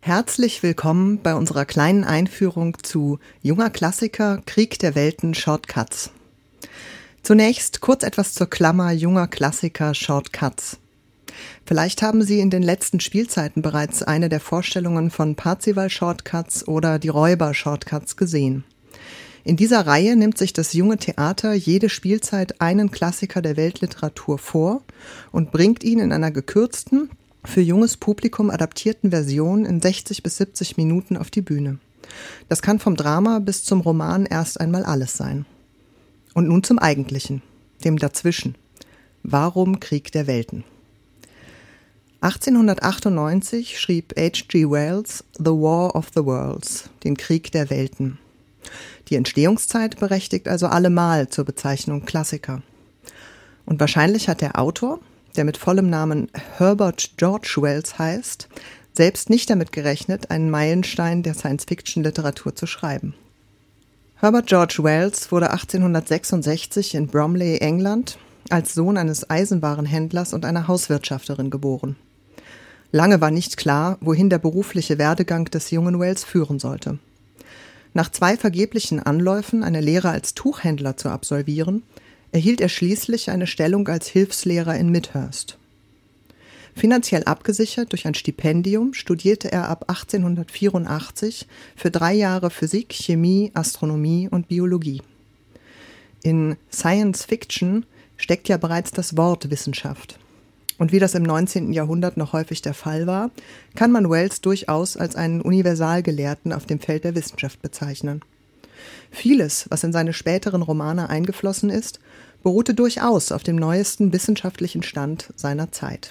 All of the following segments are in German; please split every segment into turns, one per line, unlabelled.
Herzlich willkommen bei unserer kleinen Einführung zu Junger Klassiker, Krieg der Welten, Shortcuts. Zunächst kurz etwas zur Klammer Junger Klassiker, Shortcuts. Vielleicht haben Sie in den letzten Spielzeiten bereits eine der Vorstellungen von Parzival-Shortcuts oder die Räuber-Shortcuts gesehen. In dieser Reihe nimmt sich das junge Theater jede Spielzeit einen Klassiker der Weltliteratur vor und bringt ihn in einer gekürzten, für junges Publikum adaptierten Version in 60 bis 70 Minuten auf die Bühne. Das kann vom Drama bis zum Roman erst einmal alles sein. Und nun zum Eigentlichen, dem Dazwischen. Warum Krieg der Welten? 1898 schrieb H.G. Wells The War of the Worlds, den Krieg der Welten. Die Entstehungszeit berechtigt also allemal zur Bezeichnung Klassiker. Und wahrscheinlich hat der Autor, der mit vollem Namen Herbert George Wells heißt, selbst nicht damit gerechnet, einen Meilenstein der Science-Fiction-Literatur zu schreiben. Herbert George Wells wurde 1866 in Bromley, England, als Sohn eines Eisenwarenhändlers und einer Hauswirtschafterin geboren. Lange war nicht klar, wohin der berufliche Werdegang des jungen Wells führen sollte. Nach 2 vergeblichen Anläufen, eine Lehre als Tuchhändler zu absolvieren, erhielt er schließlich eine Stellung als Hilfslehrer in Midhurst. Finanziell abgesichert durch ein Stipendium studierte er ab 1884 für 3 Jahre Physik, Chemie, Astronomie und Biologie. In Science Fiction steckt ja bereits das Wort Wissenschaft. Und wie das im 19. Jahrhundert noch häufig der Fall war, kann man Wells durchaus als einen Universalgelehrten auf dem Feld der Wissenschaft bezeichnen. Vieles, was in seine späteren Romane eingeflossen ist, beruhte durchaus auf dem neuesten wissenschaftlichen Stand seiner Zeit.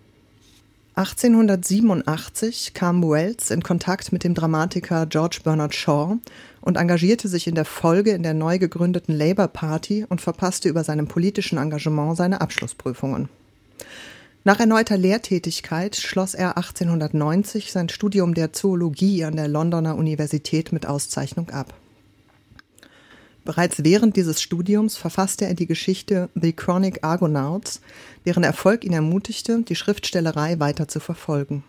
1887 kam Wells in Kontakt mit dem Dramatiker George Bernard Shaw und engagierte sich in der Folge in der neu gegründeten Labour Party und verpasste über seinem politischen Engagement seine Abschlussprüfungen. Nach erneuter Lehrtätigkeit schloss er 1890 sein Studium der Zoologie an der Londoner Universität mit Auszeichnung ab. Bereits während dieses Studiums verfasste er die Geschichte The Chronic Argonauts, deren Erfolg ihn ermutigte, die Schriftstellerei weiter zu verfolgen.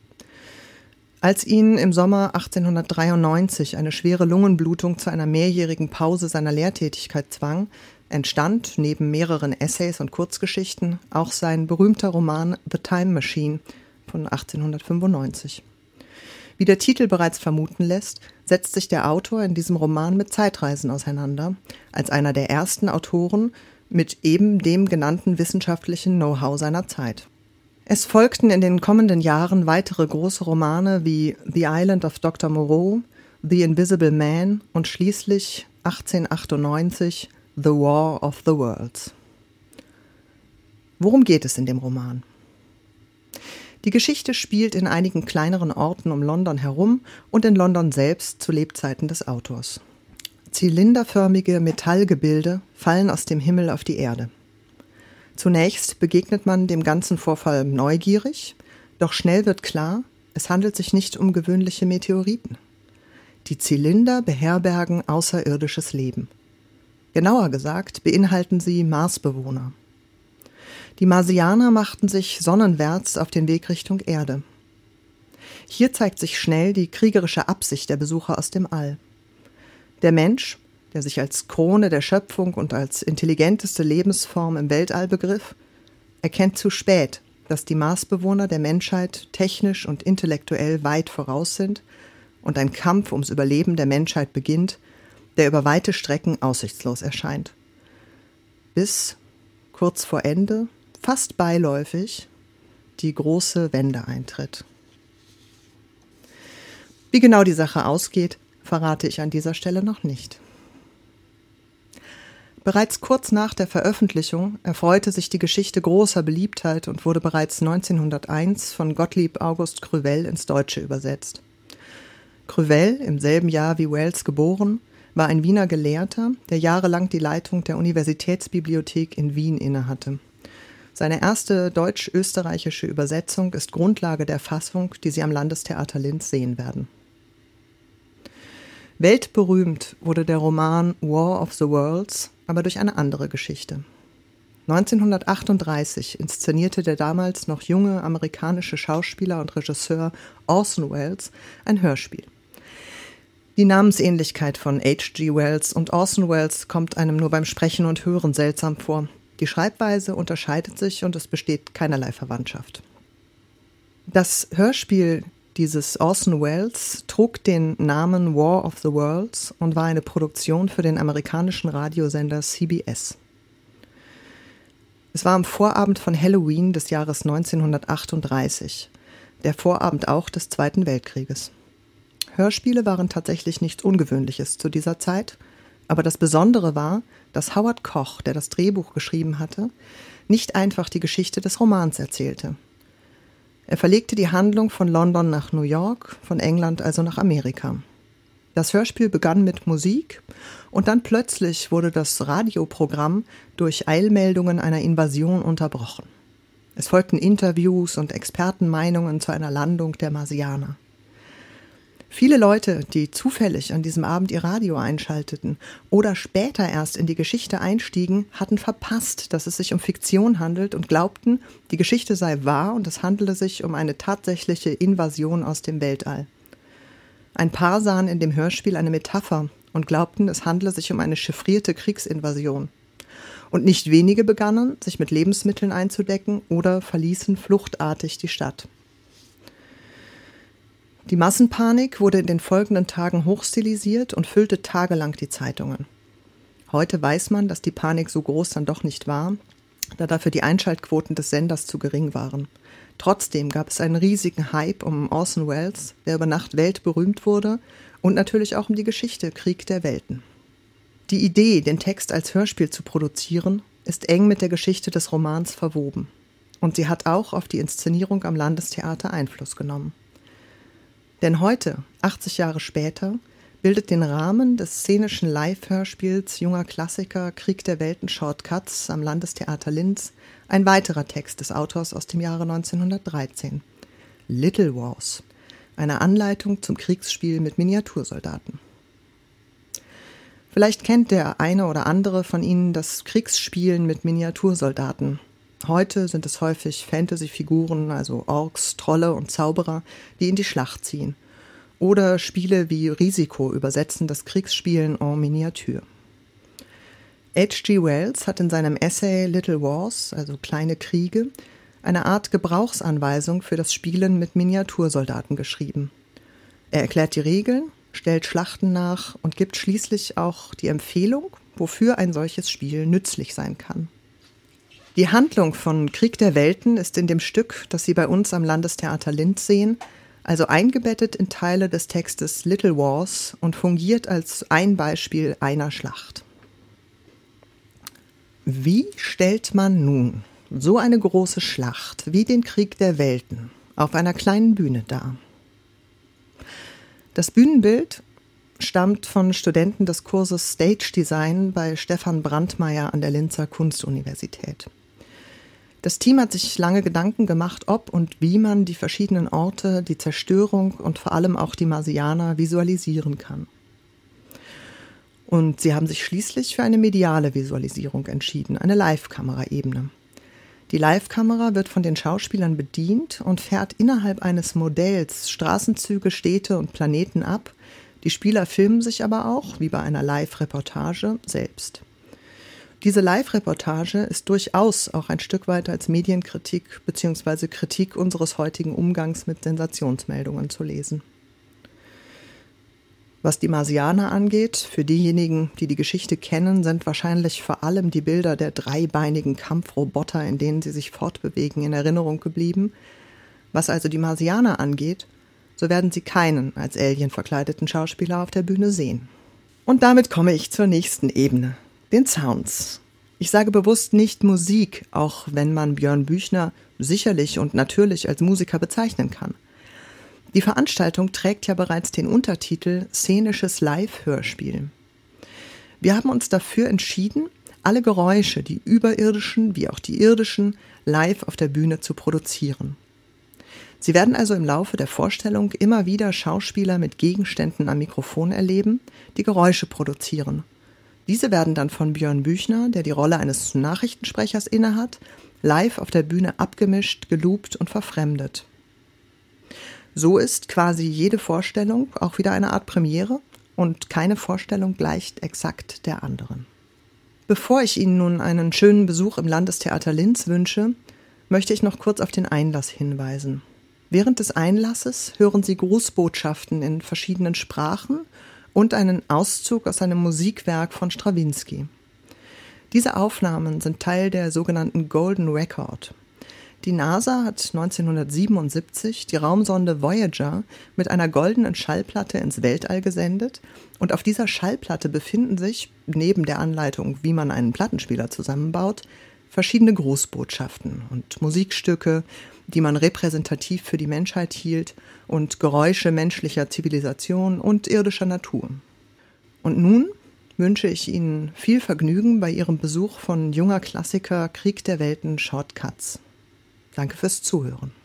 Als ihn im Sommer 1893 eine schwere Lungenblutung zu einer mehrjährigen Pause seiner Lehrtätigkeit zwang, entstand neben mehreren Essays und Kurzgeschichten auch sein berühmter Roman The Time Machine von 1895. Wie der Titel bereits vermuten lässt, setzt sich der Autor in diesem Roman mit Zeitreisen auseinander, als einer der ersten Autoren mit eben dem genannten wissenschaftlichen Know-how seiner Zeit. Es folgten in den kommenden Jahren weitere große Romane wie The Island of Dr. Moreau, The Invisible Man und schließlich 1898 The War of the Worlds. Worum geht es in dem Roman? Die Geschichte spielt in einigen kleineren Orten um London herum und in London selbst zu Lebzeiten des Autors. Zylinderförmige Metallgebilde fallen aus dem Himmel auf die Erde. Zunächst begegnet man dem ganzen Vorfall neugierig, doch schnell wird klar, es handelt sich nicht um gewöhnliche Meteoriten. Die Zylinder beherbergen außerirdisches Leben. Genauer gesagt beinhalten sie Marsbewohner. Die Marsianer machten sich sonnenwärts auf den Weg Richtung Erde. Hier zeigt sich schnell die kriegerische Absicht der Besucher aus dem All. Der Mensch, der sich als Krone der Schöpfung und als intelligenteste Lebensform im Weltall begriff, erkennt zu spät, dass die Marsbewohner der Menschheit technisch und intellektuell weit voraus sind und ein Kampf ums Überleben der Menschheit beginnt, der über weite Strecken aussichtslos erscheint. Bis, kurz vor Ende, fast beiläufig, die große Wende eintritt. Wie genau die Sache ausgeht, verrate ich an dieser Stelle noch nicht. Bereits kurz nach der Veröffentlichung erfreute sich die Geschichte großer Beliebtheit und wurde bereits 1901 von Gottlieb August Crevel ins Deutsche übersetzt. Crevel, im selben Jahr wie Wells geboren, war ein Wiener Gelehrter, der jahrelang die Leitung der Universitätsbibliothek in Wien innehatte. Seine erste deutsch-österreichische Übersetzung ist Grundlage der Fassung, die Sie am Landestheater Linz sehen werden. Weltberühmt wurde der Roman War of the Worlds aber durch eine andere Geschichte. 1938 inszenierte der damals noch junge amerikanische Schauspieler und Regisseur Orson Welles ein Hörspiel. Die Namensähnlichkeit von H.G. Wells und Orson Welles kommt einem nur beim Sprechen und Hören seltsam vor. Die Schreibweise unterscheidet sich und es besteht keinerlei Verwandtschaft. Das Hörspiel dieses Orson Welles trug den Namen War of the Worlds und war eine Produktion für den amerikanischen Radiosender CBS. Es war am Vorabend von Halloween des Jahres 1938, der Vorabend auch des Zweiten Weltkrieges. Hörspiele waren tatsächlich nichts Ungewöhnliches zu dieser Zeit, aber das Besondere war, dass Howard Koch, der das Drehbuch geschrieben hatte, nicht einfach die Geschichte des Romans erzählte. Er verlegte die Handlung von London nach New York, von England also nach Amerika. Das Hörspiel begann mit Musik und dann plötzlich wurde das Radioprogramm durch Eilmeldungen einer Invasion unterbrochen. Es folgten Interviews und Expertenmeinungen zu einer Landung der Marsianer. Viele Leute, die zufällig an diesem Abend ihr Radio einschalteten oder später erst in die Geschichte einstiegen, hatten verpasst, dass es sich um Fiktion handelt und glaubten, die Geschichte sei wahr und es handele sich um eine tatsächliche Invasion aus dem Weltall. Ein paar sahen in dem Hörspiel eine Metapher und glaubten, es handle sich um eine chiffrierte Kriegsinvasion. Und nicht wenige begannen, sich mit Lebensmitteln einzudecken oder verließen fluchtartig die Stadt. Die Massenpanik wurde in den folgenden Tagen hochstilisiert und füllte tagelang die Zeitungen. Heute weiß man, dass die Panik so groß dann doch nicht war, da dafür die Einschaltquoten des Senders zu gering waren. Trotzdem gab es einen riesigen Hype um Orson Welles, der über Nacht weltberühmt wurde, und natürlich auch um die Geschichte Krieg der Welten. Die Idee, den Text als Hörspiel zu produzieren, ist eng mit der Geschichte des Romans verwoben. Und sie hat auch auf die Inszenierung am Landestheater Einfluss genommen. Denn heute, 80 Jahre später, bildet den Rahmen des szenischen Live-Hörspiels junger Klassiker Krieg der Welten Shortcuts am Landestheater Linz ein weiterer Text des Autors aus dem Jahre 1913, Little Wars, eine Anleitung zum Kriegsspiel mit Miniatursoldaten. Vielleicht kennt der eine oder andere von Ihnen das Kriegsspielen mit Miniatursoldaten. Heute sind es häufig Fantasy-Figuren, also Orks, Trolle und Zauberer, die in die Schlacht ziehen. Oder Spiele wie Risiko übersetzen das Kriegsspielen en Miniatur. H.G. Wells hat in seinem Essay Little Wars, also kleine Kriege, eine Art Gebrauchsanweisung für das Spielen mit Miniatursoldaten geschrieben. Er erklärt die Regeln, stellt Schlachten nach und gibt schließlich auch die Empfehlung, wofür ein solches Spiel nützlich sein kann. Die Handlung von Krieg der Welten ist in dem Stück, das Sie bei uns am Landestheater Linz sehen, also eingebettet in Teile des Textes Little Wars und fungiert als ein Beispiel einer Schlacht. Wie stellt man nun so eine große Schlacht wie den Krieg der Welten auf einer kleinen Bühne dar? Das Bühnenbild stammt von Studenten des Kurses Stage Design bei Stefan Brandmeier an der Linzer Kunstuniversität. Das Team hat sich lange Gedanken gemacht, ob und wie man die verschiedenen Orte, die Zerstörung und vor allem auch die Marsianer visualisieren kann. Und sie haben sich schließlich für eine mediale Visualisierung entschieden, eine Live-Kamera-Ebene. Die Live-Kamera wird von den Schauspielern bedient und fährt innerhalb eines Modells Straßenzüge, Städte und Planeten ab. Die Spieler filmen sich aber auch, wie bei einer Live-Reportage, selbst. Diese Live-Reportage ist durchaus auch ein Stück weit als Medienkritik bzw. Kritik unseres heutigen Umgangs mit Sensationsmeldungen zu lesen. Was die Marsianer angeht, für diejenigen, die die Geschichte kennen, sind wahrscheinlich vor allem die Bilder der dreibeinigen Kampfroboter, in denen sie sich fortbewegen, in Erinnerung geblieben. Was also die Marsianer angeht, so werden Sie keinen als Alien verkleideten Schauspieler auf der Bühne sehen. Und damit komme ich zur nächsten Ebene, den Sounds. Ich sage bewusst nicht Musik, auch wenn man Björn Büchner sicherlich und natürlich als Musiker bezeichnen kann. Die Veranstaltung trägt ja bereits den Untertitel Szenisches Live-Hörspiel. Wir haben uns dafür entschieden, alle Geräusche, die überirdischen wie auch die irdischen, live auf der Bühne zu produzieren. Sie werden also im Laufe der Vorstellung immer wieder Schauspieler mit Gegenständen am Mikrofon erleben, die Geräusche produzieren. Diese werden dann von Björn Büchner, der die Rolle eines Nachrichtensprechers innehat, live auf der Bühne abgemischt, geloopt und verfremdet. So ist quasi jede Vorstellung auch wieder eine Art Premiere und keine Vorstellung gleicht exakt der anderen. Bevor ich Ihnen nun einen schönen Besuch im Landestheater Linz wünsche, möchte ich noch kurz auf den Einlass hinweisen. Während des Einlasses hören Sie Grußbotschaften in verschiedenen Sprachen und einen Auszug aus einem Musikwerk von Strawinsky. Diese Aufnahmen sind Teil der sogenannten Golden Record. Die NASA hat 1977 die Raumsonde Voyager mit einer goldenen Schallplatte ins Weltall gesendet und auf dieser Schallplatte befinden sich, neben der Anleitung, wie man einen Plattenspieler zusammenbaut, verschiedene Grußbotschaften und Musikstücke, die man repräsentativ für die Menschheit hielt und Geräusche menschlicher Zivilisation und irdischer Natur. Und nun wünsche ich Ihnen viel Vergnügen bei Ihrem Besuch von junger Klassiker Krieg der Welten Shortcuts. Danke fürs Zuhören.